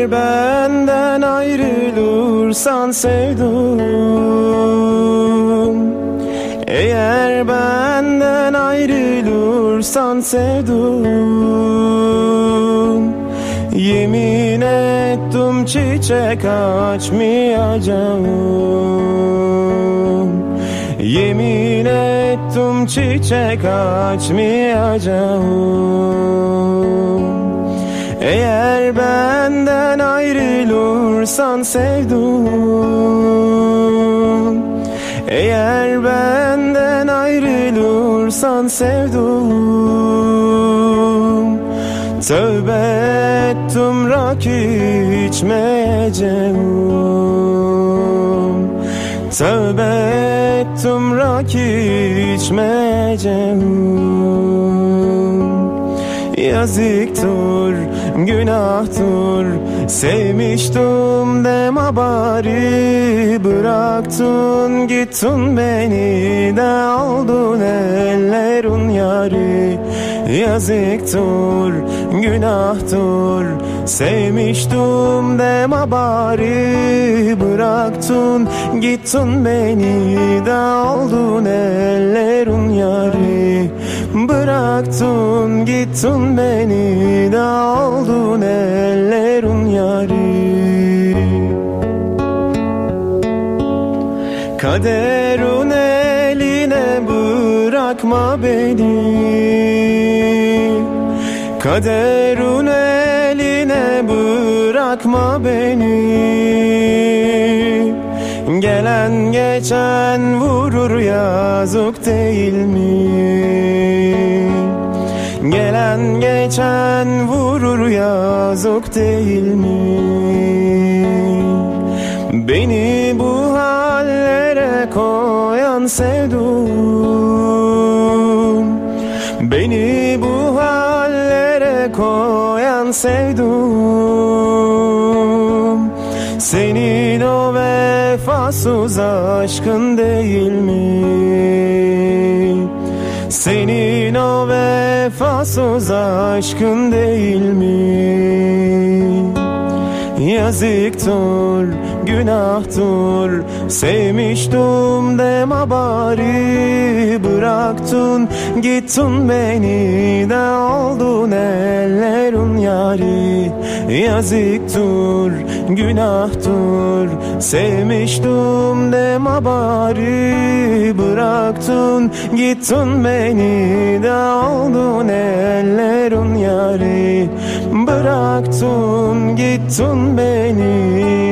Eğer benden ayrılırsan sevdum, eğer benden ayrılırsan sevdum, yemin ettim çiçek açmayacağım, yemin ettim çiçek açmayacağım. Eğer benden ayrılırsan sevdum, eğer benden ayrılırsan sevdum, tövbe ettim rakı içmeyeceğim, tövbe ettim rakı içmeyeceğim. Yazıktır, günahtır, sevmiştim deme bari, bıraktın gittin beni de aldın ellerin yarı. Yazıktır, günahtır, sevmiştim deme bari, bıraktın gittin beni de aldın ellerin yarı. Bıraktın gittin beni de aldın ellerin yarı. Kaderin eline bırakma beni, kaderin eline bırakma beni. Gelen geçen vurur, yazık değil mi? Gelen geçen vurur, yazık değil mi? Beni bu hallere koyan sevdum, beni bu hallere koyan sevdum, senin o vefasız aşkın değil mi? Senin o vefasız aşkın değil mi? Yazıktır, günahtır, sevmiştim deme bari, bıraktın gittin beni de aldın ellerin yarı. Yazıktır, günahtır, sevmiştim deme bari, bıraktın gittin beni de aldın ellerin yarı. Bıraktın gittin beni